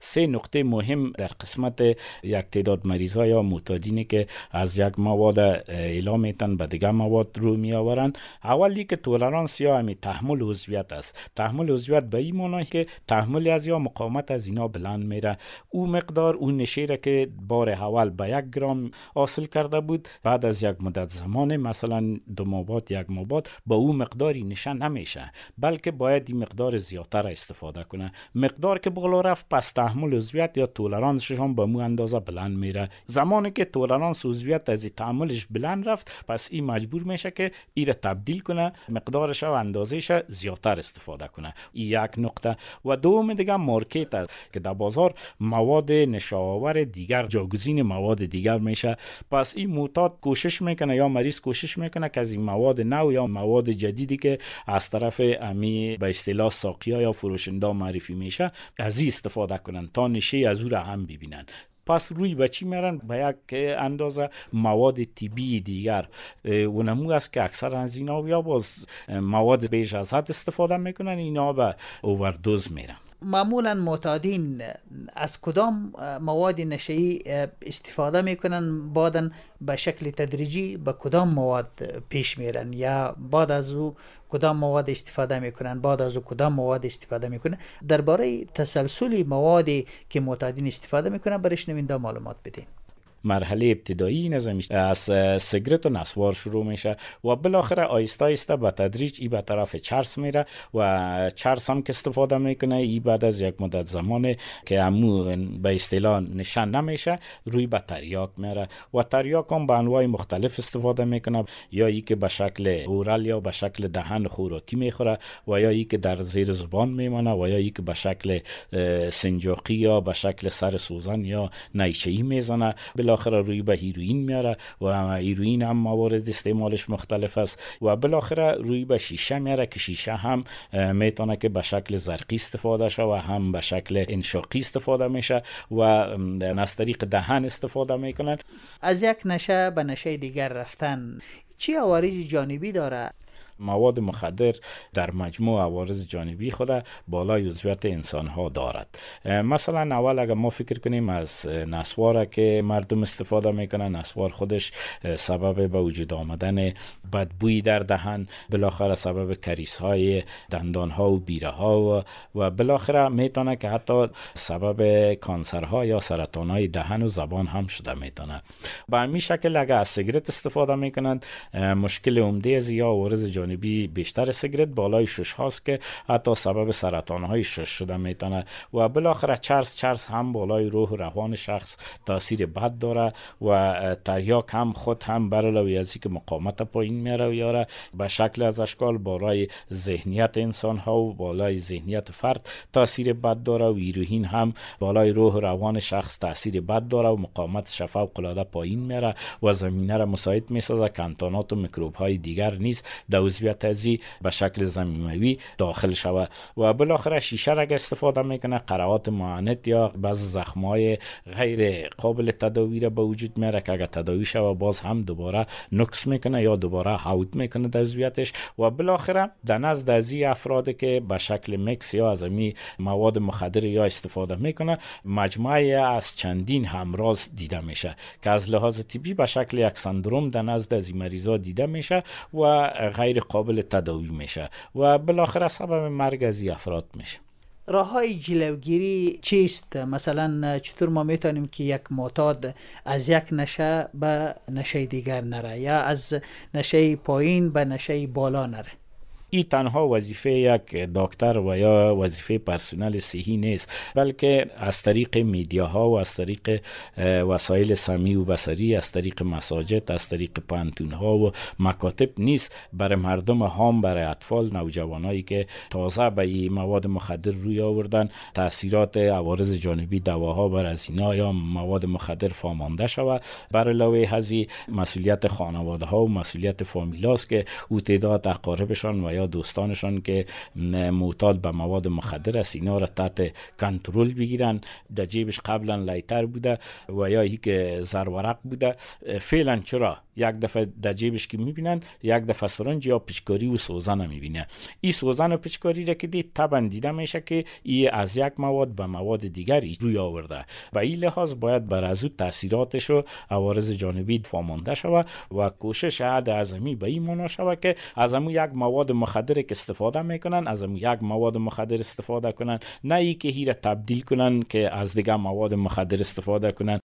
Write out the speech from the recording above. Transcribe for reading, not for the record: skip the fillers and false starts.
سه نقطه مهم در قسمت یک تعداد مریضا یا معتادینی که از یک مواد اعلام میتن به دیگه مواد رو می آورند. اولی که تولرانس یا همی تحمل عضویت است. تحمل عضویت به این معنی که تحمل از یا مقاومت از اینا بلند میره. او مقدار اون نشه را که بار اول به 1 گرم حاصل کرده بود، بعد از یک مدت زمان مثلا 2 ماه بعد 1 ماه بعد با او مقداری نشه نمیشه، بلکه باید این مقدار زیادتر استفاده کنه. مقدار که بالا رفت پس تحمل عضویت یا تولرانسش هم به مو اندازه بلند میره. زمانی که تولرانس عضویت از تحملش بلند رفت، پس این مجبور میشه که این را تبدیل کنه، مقدارش و اندازهش زیادتر استفاده کنه. این یک نقطه. و دوم دیگه مارکت است که در بازار مواد نشاور دیگر جاگزین مواد دیگر میشه. پس این معتاد کوشش میکنه یا مریض کوشش میکنه که از این مواد نو یا مواد جدیدی که از طرف امی به اصطلاح ساقیا یا فروشنده معرفی میشه از این استفاده کنن تا نشه از او را هم ببینن. پس روی به چی میرن؟ به یک اندازه مواد طبی دیگر. اونمو است که اکثر از اینا یا باز مواد بیش از حد استفاده میکنن، اینا به اووردوز میرن. معمولا معتادین از کدام مواد نشئی استفاده میکنن؟ بعدن به شکل تدریجی به کدام مواد پیش میرن یا بعد از او کدام مواد استفاده میکنن، بعد از او کدام مواد استفاده میکنن؟ درباره تسلسل موادی که معتادین استفاده میکنن برای شنونده معلومات بدین. مرحله ابتدایی نظمیش از سیگرت و نسوار شروع میشه و بالاخره آیسته آیسته به تدریج ای به طرف چرس میره و چرس هم که استفاده میکنه ای بعد از یک مدت زمان که همو به اصطلاح نشان نمیشه روی به تریاک میره و تریاک هم به انواع مختلف استفاده میکنه، یا ای که به شکل اورال یا به شکل دهن خوراکی میخوره و یا ای که در زیر زبان میمانه و یا ای که به شکل سنجاقی یا به شکل سر سوزن یا نیشه‌ای میزنه. بالاخره روی به هیروئین میاره و هیروئین هم موارد استعمالش مختلف است و بالاخره روی به شیشه میاره که شیشه هم میتونه که به شکل زرقی استفاده شه و هم به شکل انشاقی استفاده میشه و از طریق دهن استفاده میکنن. از یک نشه به نشه دیگر رفتن چی عوارض جانبی داره؟ مواد مخدر در مجموع عوارض جانبی خود بالای عضویت انسان ها دارد. مثلا اول اگر ما فکر کنیم از نسوار که مردم استفاده میکنن، نسوار خودش سبب به وجود آمدن بدبویی در دهن، بالاخره سبب کریس های دندان ها و بیره ها و بالاخره میتونه که حتی سبب کانسر ها یا سرطان های دهن و زبان هم شده میتونه. به همین شکل اگر از سیگرت استفاده میکنند مشکل عمده از یا عوارض جانبی بیشتر سیگرت بالای شش هاست که حتی سبب سرطان های شش شده میتونه و بالاخره چرس هم بالای روح و روان شخص تاثیر بد داره و تریاک هم خود هم برعلاوه از اینکه مقاومت پایین میاره و یاره به شکل از اشکال بالای ذهنیت انسان ها و بالای ذهنیت فرد تاثیر بد داره و هیروئین هم بالای روح و روان شخص تاثیر بد داره و مقاومت فوق العاده پایین میاره و زمینه را مساعد میسازه که انتانات و میکروب های دیگر نیز در عضویت ازی به شکل زمینوی داخل شود و بالاخره شیشه را استفاده میکنه قرعات معاند یا بعض زخمای غیر قابل تداوی را به وجود میاره که اگر تداوی شود باز هم دوباره نقص میکنه یا دوباره حود میکنه در عضویتش و بالاخره در نزد ازی افراد که به شکل میکس یا از امی مواد مخدر یا استفاده میکنه مجموعه از چندین همراز دیده میشه که از لحاظ طبی به شکل یک سندروم در نزد از این مریضا دیده میشه و غیر قابل تداوی میشه و بالاخره سبب مرگ از این افراد میشه. راه‌های جلوگیری چیست؟ مثلا چطور ما میتونیم که یک معتاد از یک نشه به نشه دیگر نره یا از نشه پایین به نشه بالا نره؟ این تنها وظیفه یک دکتر و یا وظیفه پرسنل صحی نیست، بلکه از طریق میدیاها و از طریق وسایل سمعی و بصری، از طریق مساجد، از طریق پانتونها و مکاتب نیست برای مردم هم، برای اطفال، نوجوانایی که تازه به این مواد مخدر روی آوردن تاثیرات عوارض جانبی دواها بر از اینا یا مواد مخدر فامانده شود. برای علاوه از مسئولیت خانواده ها و مسئولیت فامیلاست که او تعداد اقاربشان و یا دوستانشان که معتاد به مواد مخدر است اینا را تحت کنترل بگیرن. در جیبش قبلا لایتر بوده و یا ای که زرورق بوده فعلا چرا یک دفعه در جیبش که میبینن یک دفعه سرنج یا پیچکاری و سوزن میبینه. این سوزن و پیچکاری را که دید طبعا دیده میشه که این از یک مواد به مواد دیگری روی آورده و این لحاظ باید بر از او تاثیراتش و عوارض جانبی فهمانده شود و کوشش عهد اعظمی به این معنا شود که از همون یک مواد مخدر که استفاده میکنن از همون یک مواد مخدر استفاده کنن، نه ای که هیره تبدیل کنن که از دیگه مواد مخدر استفاده کنن